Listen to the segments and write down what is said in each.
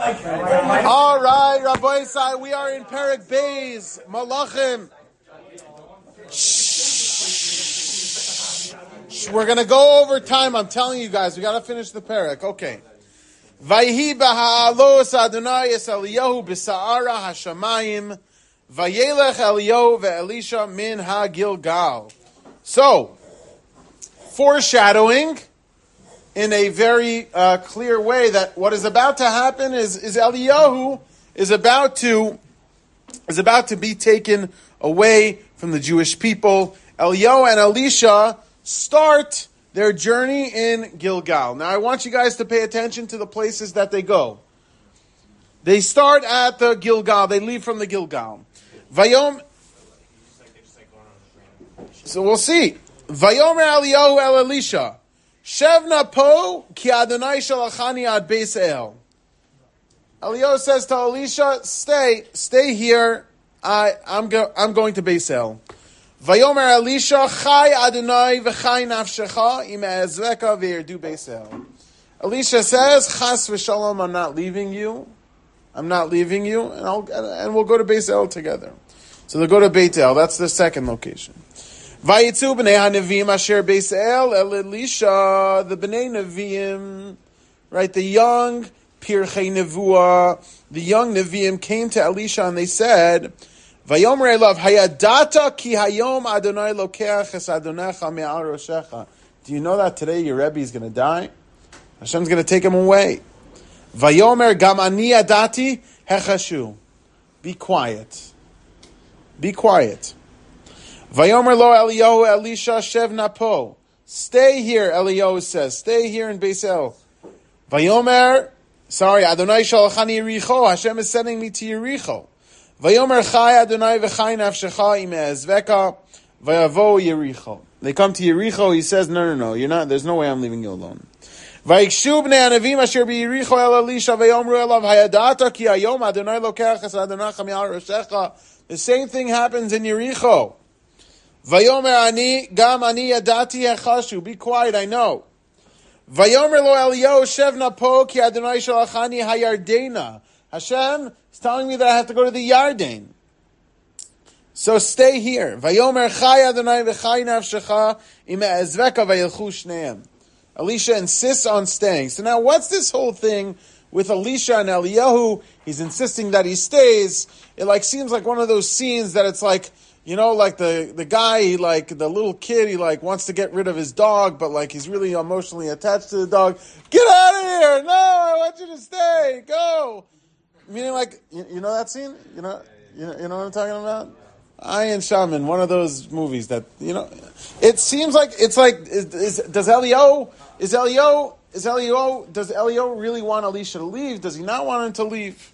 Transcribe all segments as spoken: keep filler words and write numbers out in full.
All right, Rabbi Isai, we are in Perek Beis, Malachim. Shh. We're going to go over time. I'm telling you guys, we got to finish the Perek. Okay. Vayhi b'ha'alos Adonai es Eliyahu b'sa'ara hashamayim vayelech Eliyahu ve'elisha min ha'gilgal. So, foreshadowing in a very uh, clear way that what is about to happen is, is Eliyahu is about to is about to be taken away from the Jewish people. Eliyahu and Elisha start their journey in Gilgal. Now I want you guys to pay attention to the places that they go. They start at the Gilgal. They leave from the Gilgal. Vayom. So we'll see. Vayomer Eliyahu el Elisha. Shevna po ki Adonai shalachani ad Beis El. Eliyahu says to Elisha, "Stay, stay here. I, I'm go, I'm going to Beis El." Vayomer Elisha, Chai Adonai v'chai nafshecha im ezveka v'yerdu Beis El. Elisha says, "Chas v'shalom, I'm not leaving you. I'm not leaving you, and I'll and we'll go to Beis El together." So they go to Beit El. That's the second location. Vayitzu b'nei hanevim asher Beis El el Elisha, the b'nei neviim, right? The young pirchei nevuah, the young neviim came to Elisha and they said, "Vayomer elav hayadata ki hayom Adonai lokeach es Adonecha me'al roshecha." Do you know that today your Rebbe is going to die? Hashem's going to take him away. Vayomer gam ani adati hechashu. Be quiet. Be quiet. Vayomer lo Eliyahu Elisha shevna po. Stay here, Eliyahu says. Stay here in Beis El. Vayomer, sorry, Adonai shalachani Yericho. Hashem is sending me to Yericho. Vayomer chai Adonai v'chai nafshecha im ezveka vayavo Yericho. They come to Yericho. He says, no, no, no, you're not. There's no way I'm leaving you alone. Vayikshu b'nei hanavim asher b'Yericho el Elisha vayomru elav hayadata ki hayom Adonai lokeach es Adonecha me'al roshecha. The same thing happens in Yericho. Vayomer ani gam ani yadati hechashu. Be quiet, I know. Vayomer lo Eliyahu shevna po ki Adonai shalachani hayardena. Hashem is telling me that I have to go to the Yarden. So stay here. Vayomer chai Adonai v'chai nafshecha im ezveka vayilchu shneim. Elisha insists on staying. So now what's this whole thing with Elisha and Eliyahu? He's insisting that he stays. It like seems like one of those scenes that it's like, you know, like the, the guy, he like, the little kid, he like wants to get rid of his dog, but like he's really emotionally attached to the dog. Get out of here! No, I want you to stay! Go! Meaning like, you, you know that scene? You know, you know, you know what I'm talking about? Ayin Shaman, one of those movies that, you know, it seems like, it's like, is, is, does Eliyahu, is Eliyahu, is Eliyahu, does Eliyahu really want Elisha to leave? Does he not want him to leave?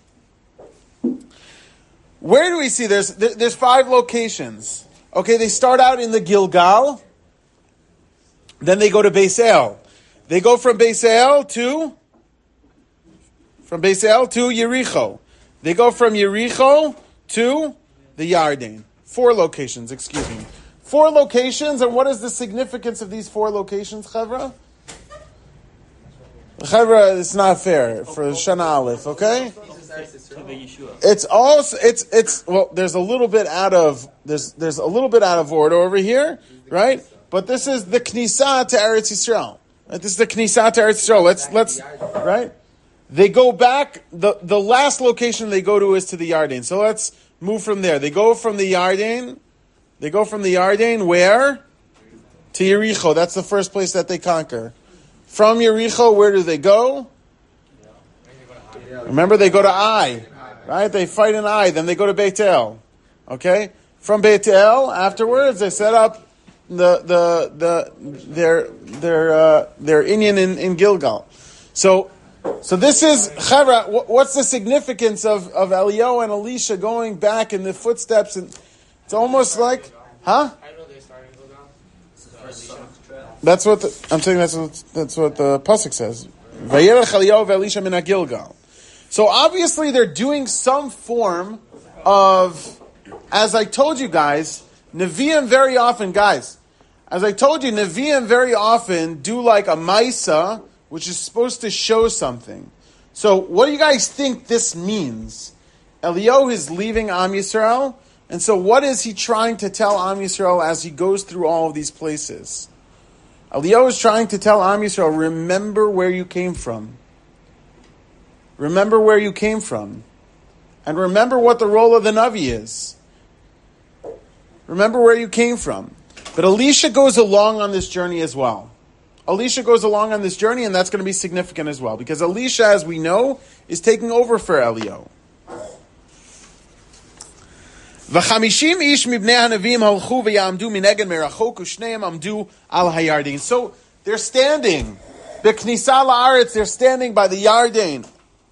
Where do we see there's there's five locations? Okay, they start out in the Gilgal, then they go to Beis El. They go from Beis El to from Beis El to Yericho. They go from Yericho to the Yarden. Four locations, excuse me. Four locations, and what is the significance of these four locations, Chevra? Chevra, it's not fair for Shana Aleph, okay? It's also it's it's well. There's a little bit out of there's there's a little bit out of order over here, right? But this is the Knesset to Eretz Yisrael. Right? This is the Knesset to Eretz Yisrael. Let's let's right. They go back. the The last location they go to is to the Yarden. So let's move from there. They go from the Yarden. They go from the Yarden where to Yericho. That's the first place that they conquer. From Yericho, where do they go? Remember, they go to Ai, right? They fight in Ai, then they go to Beit El. Okay? From Beit El, afterwards, they set up the the the their their uh, their Inyan in, in Gilgal. So so this is Chevra. What's the significance of, of Eliyahu and Elisha going back in the footsteps? And it's almost like, huh? That's what the, I'm saying. That's what that's what the pasuk says. Vayelech Eliyahu ve'Elisha min Gilgal. So obviously they're doing some form of, as I told you guys, Nevi'im very often, guys, as I told you, Nevi'im very often do like a Maisa, which is supposed to show something. So what do you guys think this means? Eliyahu is leaving Am Yisrael, and so what is he trying to tell Am Yisrael as he goes through all of these places? Eliyahu is trying to tell Am Yisrael, remember where you came from. Remember where you came from. And remember what the role of the Navi is. Remember where you came from. But Elisha goes along on this journey as well. Elisha goes along on this journey, and that's going to be significant as well. Because Elisha, as we know, is taking over for Eliyahu. V'chamishim ish mibnei hanavim halchu v'yamdu mineged merachok u'shneim amdu al hayarden. So they're standing. B'knisa la'aretz, they're standing by the Yarden.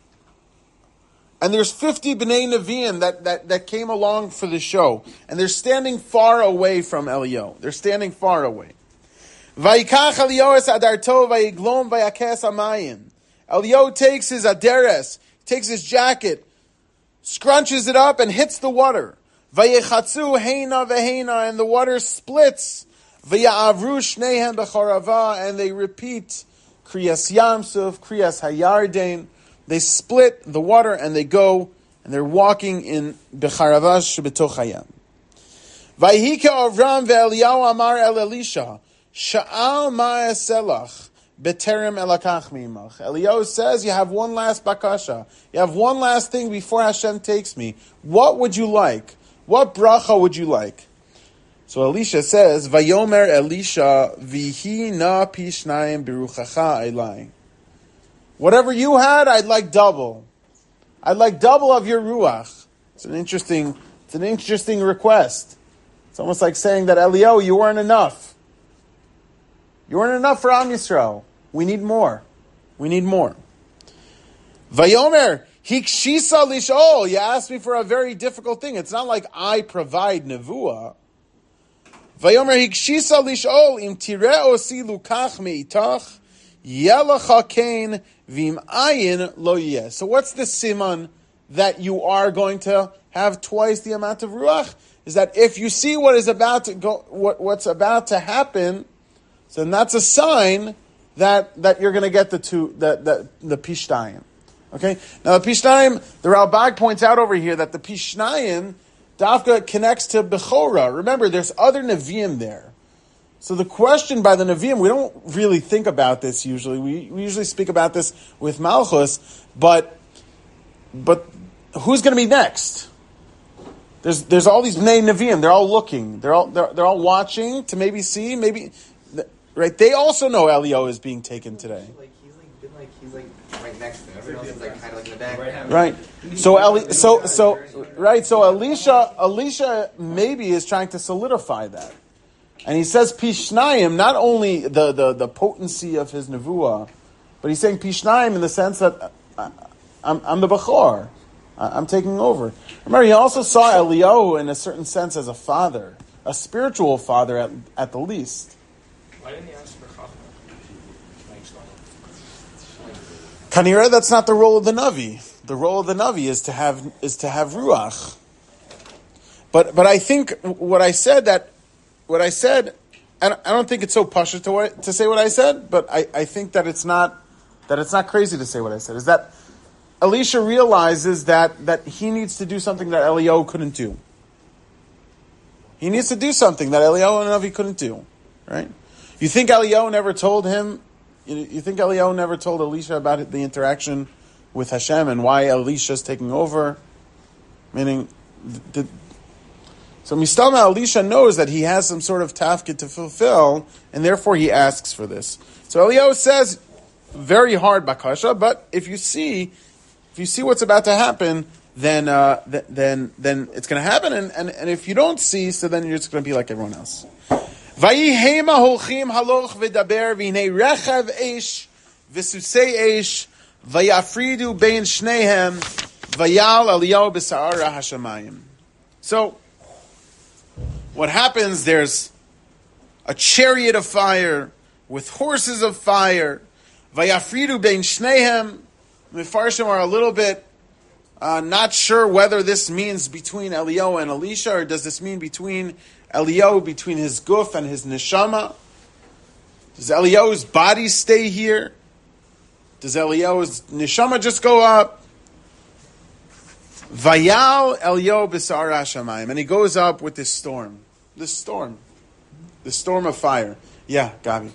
And there's fifty b'nei Nevi'im that, that, that came along for the show. And they're standing far away from Eliyahu. They're standing far away. Vayikach Eliyahu es adarto vayiglom vayakes amayim. Eliyahu takes his aderes, takes his jacket, scrunches it up and hits the water. Vayechatzu heina veheina, and the water splits. Vayavru shnehem b'chorava, and they repeat Kriyas Yamsuf, Kriyas Hayarden. They split the water and they go and they're walking in Becharava shebetoch hayam. Vayhike Avram ve'Eliyahu amar el Elisha, Sha'al ma'aselach beterem elakach mimach. Eliyahu says, you have one last bakasha. You have one last thing before Hashem takes me. What would you like? What bracha would you like? So Elisha says, Vayomer Elisha vihi na pishnayim biruchacha elai. Whatever you had, I'd like double. I'd like double of your ruach. It's an interesting, it's an interesting request. It's almost like saying that, Eliyahu, you weren't enough. You weren't enough for Am Yisrael. We need more. We need more. Vayomer hikshisa lishol. You asked me for a very difficult thing. It's not like I provide nevuah. Vayomer hikshisa lishol im tireh osi lukach meitach yelacha kain vim ayin lo yeh. So what's the siman that you are going to have twice the amount of ruach? Is that if you see what is about to go, what, what's about to happen, so then that's a sign that, that you're going to get the two, the, the, the pishnayim. Okay? Now the pishnayim, the Ralbag points out over here that the pishnayim, Dafka connects to Bechora. Remember, there's other Nevi'im there. So the question by the Nevi'im, we don't really think about this usually. We, we usually speak about this with Malchus, but, but who's going to be next? There's, there's all these Bnei Nevi'im. They're all looking. They're all, they're, they're all watching to maybe see, maybe... Right, they also know Eliyahu is being taken today. Like he's like, been like he's like right next to him. Everyone else is like kind of like in the back. Right. So Eli, so so right. So Elisha, Elisha maybe is trying to solidify that, and he says Pishnayim, not only the, the, the potency of his nevuah, but he's saying Pishnayim in the sense that I, I'm I'm the Bechor, I'm taking over. Remember, he also saw Eliyahu in a certain sense as a father, a spiritual father at at the least. Why didn't he ask for Chachma? Kanira, that's not the role of the Navi. The role of the Navi is to have is to have ruach. But but I think what I said that what I said, I don't, I don't think it's so pasha to to say what I said, but I, I think that it's not that it's not crazy to say what I said. Is that Elisha realizes that that he needs to do something that Eliyahu couldn't do. He needs to do something that Eliyahu and Navi couldn't do, right? You think Eliyahu never told him? You think Eliyahu never told Elisha about the interaction with Hashem and why Elisha is taking over? Meaning, the, so Mistama Elisha knows that he has some sort of tafkid to fulfill, and therefore he asks for this. So Eliyahu says, very hard bakasha, but if you see, if you see what's about to happen, then uh, th- then then it's going to happen, and, and and if you don't see, so then you're just going to be like everyone else. Vayihema holchim haloch v'daber v'hinei rechav eish v'susei eish vayafridu bein shnehem vayal Eliyahu b'sa'ara hashamayim. So, what happens? There's a chariot of fire with horses of fire. Vayafridu bein shnehem. The Mefarshim are a little bit uh, not sure whether this means between Eliyahu and Elisha, or does this mean between Eliyahu, between his guf and his neshama? Does Eliyahu's body stay here? Does Eliyahu's neshama just go up? Vayal Eliyahu b'sa'ar hashamayim, and he goes up with this storm, this storm, this storm of fire. Yeah, Gabi.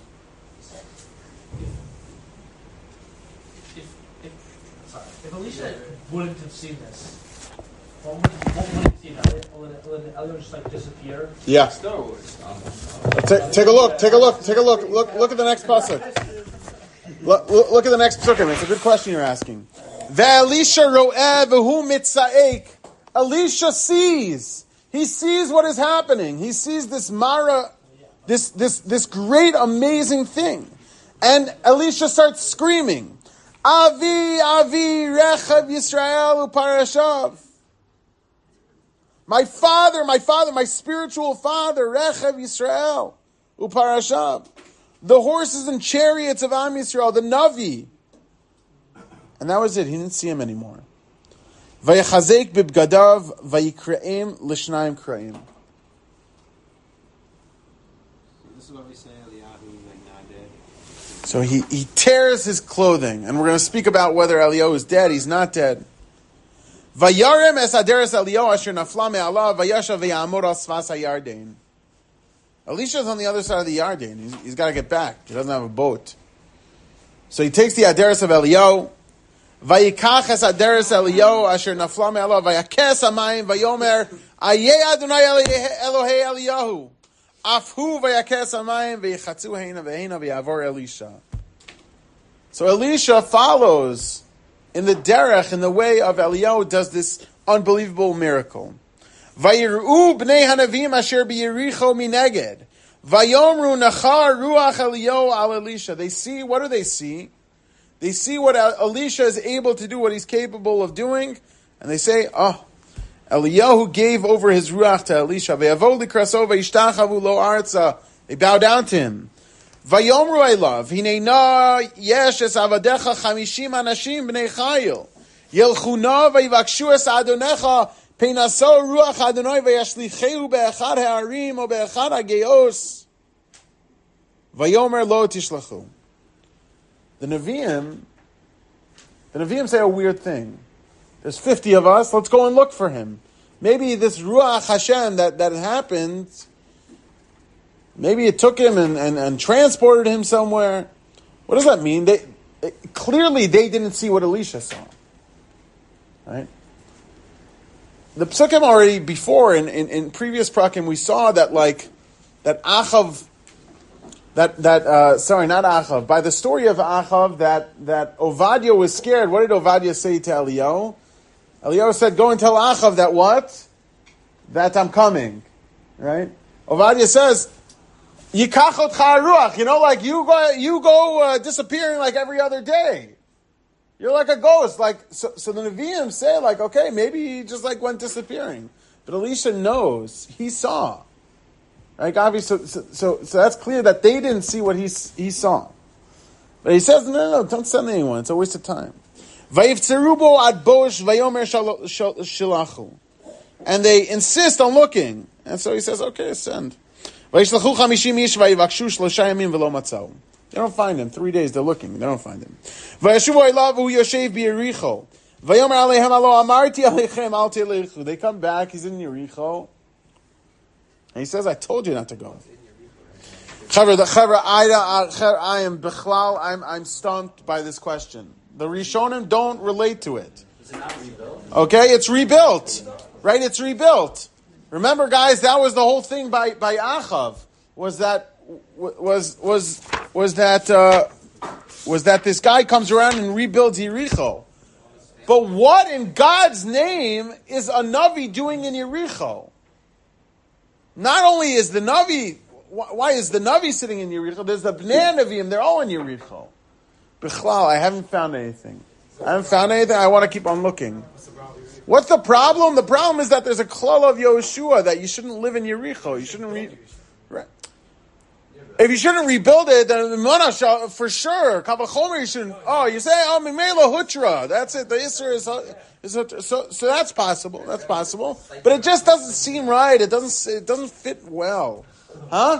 If, if, sorry, if Elisha wouldn't have seen this, what would, what would he see? Would Eliyahu just like disappear? Yeah. Still, Take, take a look. Take a look. Take a look. Look. Look at the next pasuk. Look, look, look at the next pasuk. It's a good question you're asking. Ve'elisha ro'eh v'hu mitza'ek. Elisha sees. He sees what is happening. He sees this mara, this this this great amazing thing, and Elisha starts screaming, "Avi, Avi, Rechav Yisrael uparashav." My father, my father, my spiritual father, Rechav Yisrael uparashav. The horses and chariots of Am Yisrael, the Navi. And that was it. He didn't see him anymore. Vayachazek bibgadav vayikreim lishnayim kraim. This is what we say, Eliyahu, like not dead. So he, he tears his clothing. And we're going to speak about whether Eliyahu is dead. He's not dead. Vayarem es aderes Eliyahu asher nafla me'alav vayashav v'yamor al svas hayardein. Elisha's on the other side of the Yarden. He's, he's got to get back. He doesn't have a boat. So he takes the aderes of Eliyahu. Vayikach es aderes Eliyahu asher nafla me'alav vayakes hamayim vayomer ayeh Adonai Elohei Eliyahu afhu vayakes hamayim vayichatzu heina v'heina v'yavor Elisha. So Elisha follows in the derech, in the way of Eliyahu, does this unbelievable miracle. Vayiru bnei hanavim asher b'Yericho mineged. Vayomru nachar ruach Eliyahu al Elisha. They see, what do they see? They see what Elisha is able to do, what he's capable of doing, and they say, oh, Eliyahu gave over his ruach to Elisha. Vayavod likraso vayishtachavu lo arza. They bow down to him. Vayomru elav hinena yesh es avadecha chamishim anashim bnei chayil yelchuna vayivakshu es adonecha peinaso ruach Adonai vayashlicheu be'echad ha'arim o be'echad ha'geos vayomer lo tishlachu. The Nevi'im, the Nevi'im say a weird thing. There's fifty of us. Let's go and look for him. Maybe this ruach Hashem that that happened. Maybe it took him and, and, and transported him somewhere. What does that mean? They it, clearly they didn't see what Elisha saw. Right? The psukim already before in, in, in previous prakim we saw that like that Achav that that uh, sorry not Achav by the story of Achav that that Ovadia was scared. What did Ovadia say to Eliyahu? Eliyahu said, "Go and tell Achav that what? That I'm coming." Right? Ovadia says, Yikachot charuach, you know, like you go, you go uh, disappearing like every other day. You're like a ghost. Like so, so the Nevi'im say, like, okay, maybe he just like went disappearing. But Elisha knows, he saw. Right, obviously, so, so, so, so that's clear that they didn't see what he he saw. But he says, no, no, no, don't send anyone. It's a waste of time. Vayivtzerubo ad bosh vayomer shilachu, and they insist on looking. And so he says, okay, send. They don't find him. Three days they're looking. They don't find him. They come back. He's in Yericho. And he says, I told you not to go. I am Bechlal. I'm, I'm stumped by this question. The Rishonim don't relate to it. Is it not rebuilt? Okay, it's rebuilt. Right? It's rebuilt. Remember, guys, that was the whole thing by, by Achav. Was that was was was that uh, was that this guy comes around and rebuilds Yericho? But what in God's name is a Navi doing in Yericho? Not only is the Navi, why is the Navi sitting in Yericho? There's the Bnei Nevi'im. They're all in Yericho. Bichlal, I haven't found anything. I haven't found anything. I want to keep on looking. What's the problem? The problem is that there's a klal of Yehoshua that you shouldn't live in Yericho. You shouldn't re- right. If you shouldn't rebuild it, then Manash, for sure. Kavachomer, you shouldn't. Oh, you say, oh, Mimela Hutra. That's it. The Isser is, is so. So that's possible. That's possible. But it just doesn't seem right. It doesn't. It doesn't fit well, huh? It's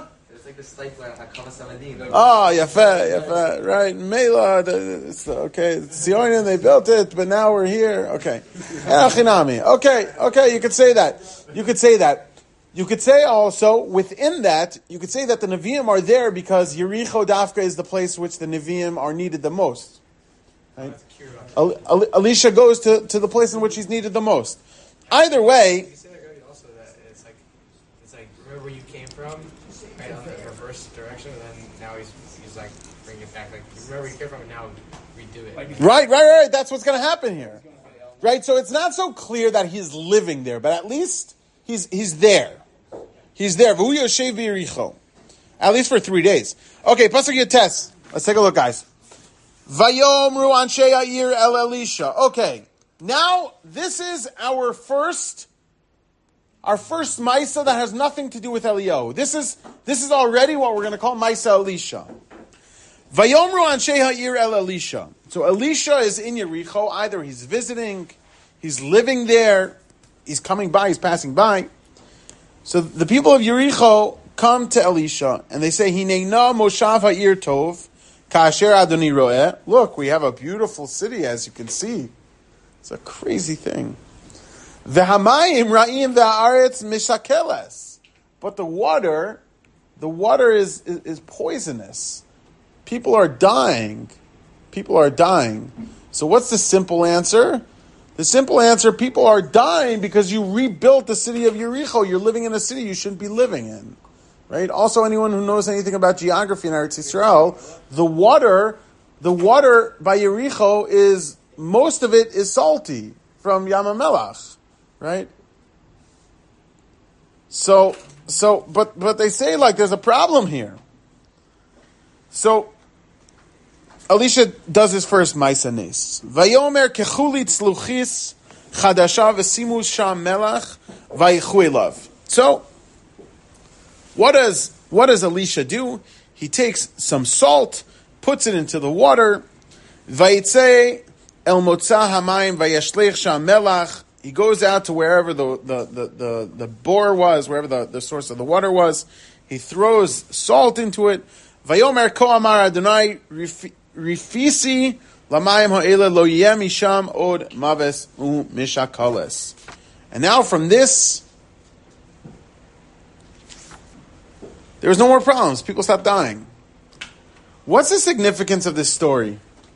It's like the stipler on Hakava Samadin. Oh, yafa, yafa, right? Mela, the- it's the- okay, it's Zionin, they built it, but now we're here. Okay. Achinami. Okay, okay, you could say that. You could say that. You could say also, within that, you could say that the Nevi'im are there because Yericho Dafka is the place which the Nevi'im are needed the most. Right? El- El- Elisha goes to, to the place in which he's needed the most. Either way, You say that already also that it's like, it's like, remember where you came from, right, on the reverse direction, and then now he's, he's like, bring it back, like, remember where you came from, and now redo it. right, right, right, that's what's going to happen here. Right, so it's not so clear that he's living there, but at least he's he's there. He's there. V'hu yoshev b'Yericho. At least for three days. Okay, Pasuk Yates. Let's take a look, guys. Vayomru anshe ha'ir el Elisha. Okay, now this is our first, our first Maisa that has nothing to do with Eliyahu. This is this is already what we're going to call Maisa Elisha. Vayomru anshe ha'ir el Elisha. So Elisha is in Yericho. Either he's visiting, he's living there, he's coming by, he's passing by. So the people of Yericho come to Elisha and they say, "Hineina moshav ha'ir tov, kasher Adoni roeh." Look, we have a beautiful city, as you can see. It's a crazy thing. V'hamayim ra'im v'haaretz mishakeles. But the water, the water is, is is poisonous. People are dying. People are dying. So what's the simple answer? The simple answer, people are dying because you rebuilt the city of Yericho. You're living in a city you shouldn't be living in. Right? Also, anyone who knows anything about geography in Eretz Yisrael, the water, the water by Yericho is, most of it is salty from Yam HaMelach. Right? So, so, but, but they say like there's a problem here. So, Elisha does his first Maisa Nes. Vayomer kechulit sluchis chadasha v'simu sham melach vayichu elav. So, what does what does Elisha do? He takes some salt, puts it into the water. Vayitze el motza hamayim vayashlech sham melach. He goes out to wherever the the the the, the bore was, wherever the, the source of the water was. He throws salt into it. Vayomer ko amar Adonai Rifisi lamayim ha'ela lo yeh misham od maves u mishakales. And now from this, there's no more problems. People stop dying. What's the significance of this story?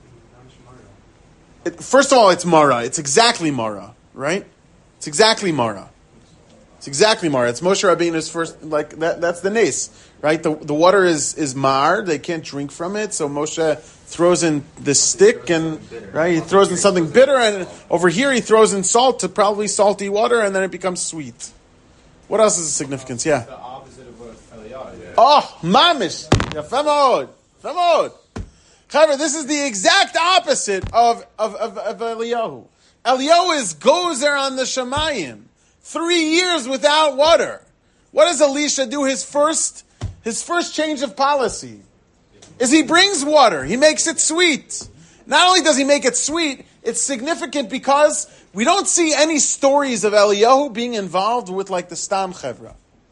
It, first of all, it's Mara. It's exactly Mara, right? It's exactly Mara. It's exactly Mara. It's Moshe Rabbeinu's first, like, that. That's the nes, right? The the water is, is mar. They can't drink from it. So Moshe throws in the stick and, right, he throws in something bitter. And over here he throws in salt to probably salty water and then it becomes sweet. What else is the significance? Yeah. The opposite of what Eliyahu did. Oh, mamish. Yafemod. Yafemod. However, this is the exact opposite of, of, of, of Eliyahu. Eliyahu is gozer on the Shemayim. Three years without water. What does Elisha do? His first, his first change of policy is he brings water. He makes it sweet. Not only does he make it sweet, it's significant because we don't see any stories of Eliyahu being involved with like the Stam Chevra.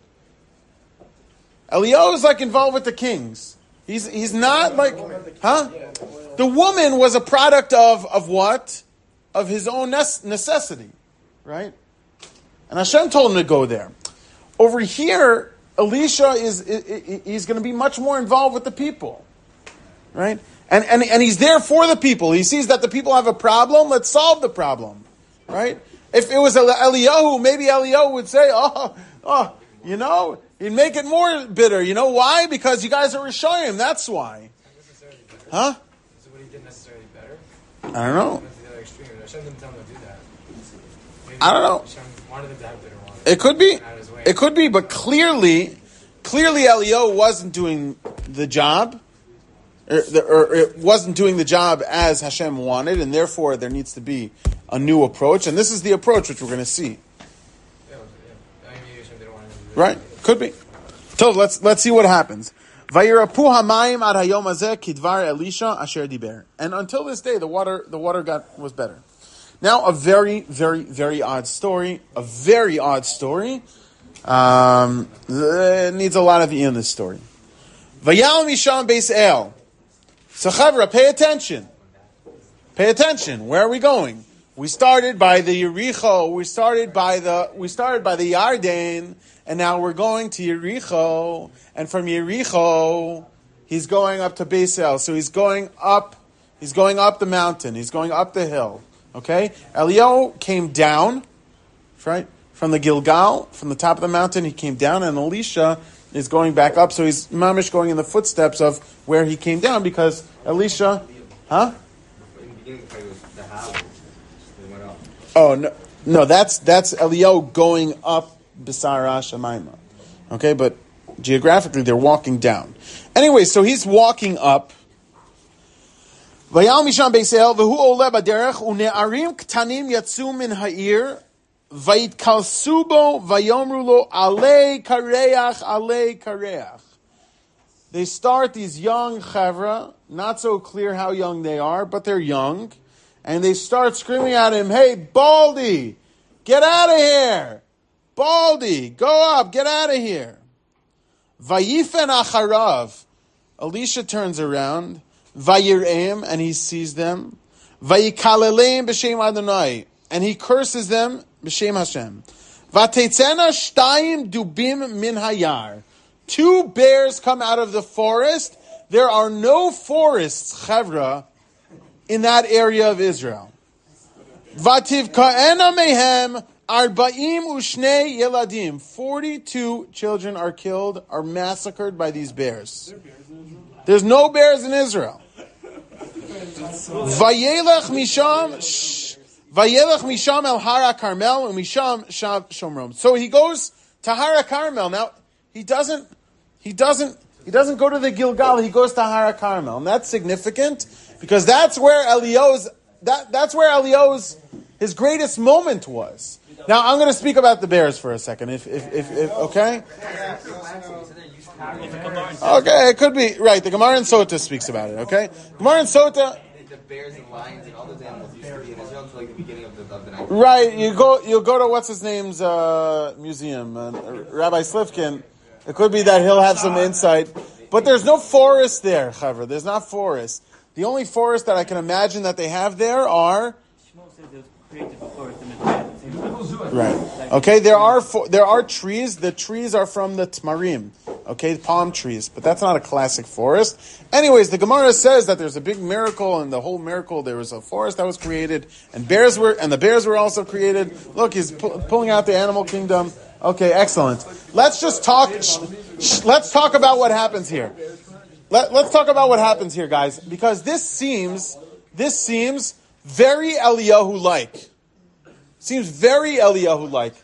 Eliyahu is like involved with the kings. He's he's not like, huh? The woman was a product of of what? Of his own necessity, right? And Hashem told him to go there. Over here, Elisha is, is he's going to be much more involved with the people, right? And, and and he's there for the people. He sees that the people have a problem. Let's solve the problem, right? If it was Eliyahu, maybe Eliyahu would say, "Oh, oh, you know, he'd make it more bitter." You know why? Because you guys are Rishoyim. That's why. Huh? Is it what he did necessarily better? I don't know. That's the other extreme. Hashem didn't tell him to do that. Maybe I don't know. Hashem wanted him to have bitter water. It could be. Out of his way. It could be, but clearly, clearly Eliyahu wasn't doing the job, or, or it wasn't doing the job as Hashem wanted, and therefore there needs to be a new approach, and this is the approach which we're going to see. Yeah, yeah. I mean, maybe Hashem didn't want him to do that. Right? Could be. So let's let's see what happens. Vayirapu hamayim ad hayom hazeh kidvar Elisha asher diber. And until this day, the water the water got was better. Now, a very, very, very odd story. A very odd story. Um, it needs a lot of E in this story. Vayal Misham Beis El. So Chavra, pay attention. Pay attention. Where are we going? We started by the Yericho. We started by the we started by the Yarden, and now we're going to Yericho. And from Yericho, he's going up to Beis El. So he's going up. He's going up the mountain. He's going up the hill. Okay. Eliyahu came down, right, from the Gilgal, from the top of the mountain. He came down, and Elisha is going back up. So he's mamish going in the footsteps of where he came down, because Elisha, huh? In the beginning, it was the house. It went up. Oh no, no, that's that's Eliyahu going up B'sara Shemaima. Okay, but geographically they're walking down. Anyway, so he's walking up. Vayal misham Beis El v'hu ole b'derech u'ne'arim k'tanim yatsu min ha'ir vayitkalsu bo vayomru lo alei kareach alei kareach. They start, these young chavra, not so clear how young they are, but they're young, and they start screaming at him, "Hey, Baldy, get out of here! Baldy, go up, get out of here!" Vayifen acharav. Elisha turns around, Vayir'em, and he sees them. Vayikaleleim b'shem Adonai, and he curses them b'shem Hashem. Vatetzena shtayim dubim min hayar. Two bears come out of the forest. There are no forests, Chavra, in that area of Israel. Vativ ka'ena mehem arba'im u'shnei yeladim. Forty-two children are killed, are massacred by these bears. There's no bears in Israel. Vayelech misham, vayelech misham el Hara Carmel and misham shav shomrom. So he goes to Hara Carmel. Now he doesn't, he doesn't, he doesn't go to the Gilgal. He goes to Hara Carmel, and that's significant because that's where Eliyahu's that that's where Eliyahu's his greatest moment was. Now I'm going to speak about the bears for a second, if if if, if okay. Okay, it could be right. The Gemara in Sota speaks about it. Okay, Gemara in Sota. The bears and lions and all those animals used to be in Israel until like the beginning of the, of the night. Right, you go you go to what's his name's uh, museum, uh, Rabbi Slivkin. It could be that he'll have some insight, but there's no forest there, Chaver. There's not forest. The only forest that I can imagine that they have there are. Right. Okay. There are fo- there are trees. The trees are from the Tmarim. Okay, palm trees, but that's not a classic forest. Anyways, the Gemara says that there's a big miracle, and the whole miracle there was a forest that was created, and bears were and the bears were also created. Look, he's pu- pulling out the animal kingdom. Okay, excellent. Let's just talk. Sh- sh- let's talk about what happens here. Let, let's talk about what happens here, guys, because this seems this seems very Eliyahu-like. Seems very Eliyahu-like.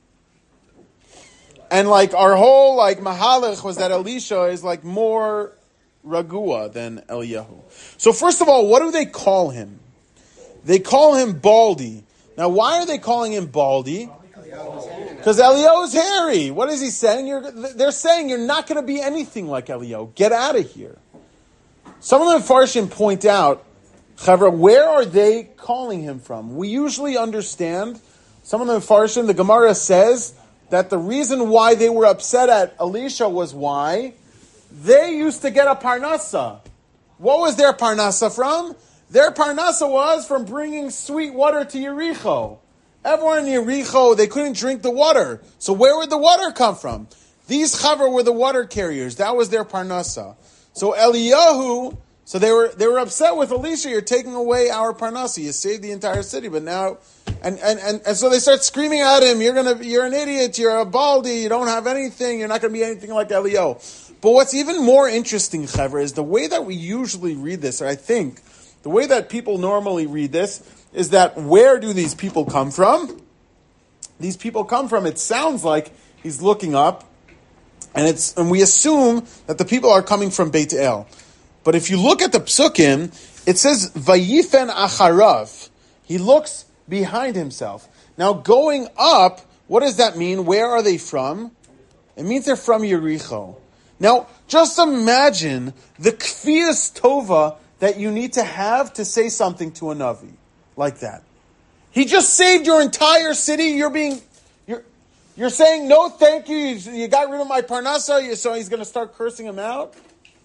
And like our whole like mahalach was that Elisha is like more ragua than Eliyahu. So first of all, what do they call him? They call him Baldy. Now why are they calling him Baldy? Because Eliyahu's hairy. What is he saying? You're, they're saying you're not going to be anything like Eliyahu. Get out of here. Some of the Farshim point out, Chavra, where are they calling him from? We usually understand, some of the Farshim, the Gemara says, that the reason why they were upset at Elisha was why? They used to get a parnasa. What was their parnasa from? Their parnasa was from bringing sweet water to Yericho. Everyone in Yericho, they couldn't drink the water. So where would the water come from? These chaver were the water carriers. That was their parnasa. So Eliyahu, so they were they were upset with Elisha. You're taking away our parnasa. You saved the entire city, but now, and, and, and, and so they start screaming at him. You're gonna, you're an idiot. You're a baldy. You don't have anything. You're not gonna be anything like Eliyahu. But what's even more interesting, Chaver, is the way that we usually read this. Or I think the way that people normally read this is that where do these people come from? These people come from. It sounds like he's looking up, and it's and we assume that the people are coming from Beit El. But if you look at the psukim, it says Vayifen acharav. He looks behind himself. Now going up, what does that mean? Where are they from? It means they're from Yericho. Now, just imagine the kfiyas tova that you need to have to say something to a Navi like that. He just saved your entire city. You're being, you're, you're saying no, thank you. You, you got rid of my parnasa, so he's going to start cursing him out.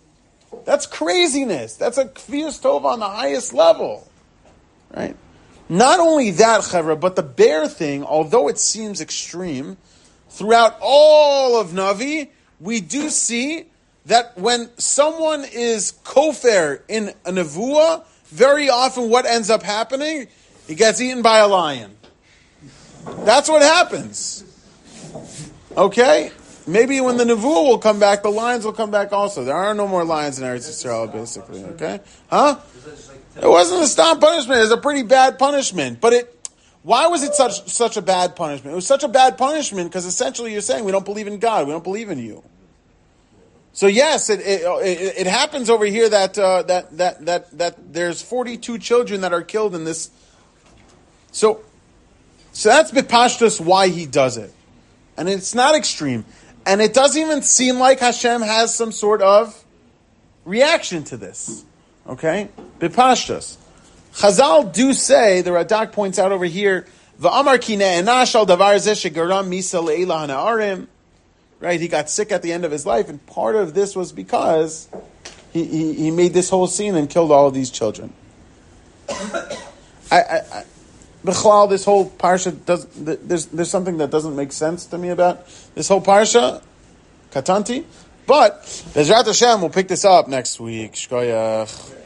That's craziness. That's a kfiyas tova on the highest level, right? Not only that, Chevra, but the bear thing, although it seems extreme, throughout all of Navi, we do see that when someone is kofar in a nevuah, very often what ends up happening? He gets eaten by a lion. That's what happens. Okay? Maybe when the nevuah will come back, the lions will come back also. There are no more lions in Eretz Yisrael, basically. Okay? Huh? It wasn't a stomp punishment. It was a pretty bad punishment. But it, why was it such such a bad punishment? It was such a bad punishment because essentially you're saying we don't believe in God. We don't believe in you. So yes, it it, it, it happens over here that, uh, that that that that there's forty-two children that are killed in this. So, so that's b'pashtus why he does it, and it's not extreme, and it doesn't even seem like Hashem has some sort of reaction to this. Okay, b'pashtus. Chazal do say, the Radak points out over here, v'amar ki ne'ena shal davar zeh shegaram misa le'ila hana'arim. Right, he got sick at the end of his life, and part of this was because he, he, he made this whole scene and killed all of these children. I, I, I B'chlal, this whole parsha does. There's there's something that doesn't make sense to me about this whole parsha, Katanti. But Bezrat Hashem, we'll pick this up next week. Shkoyach.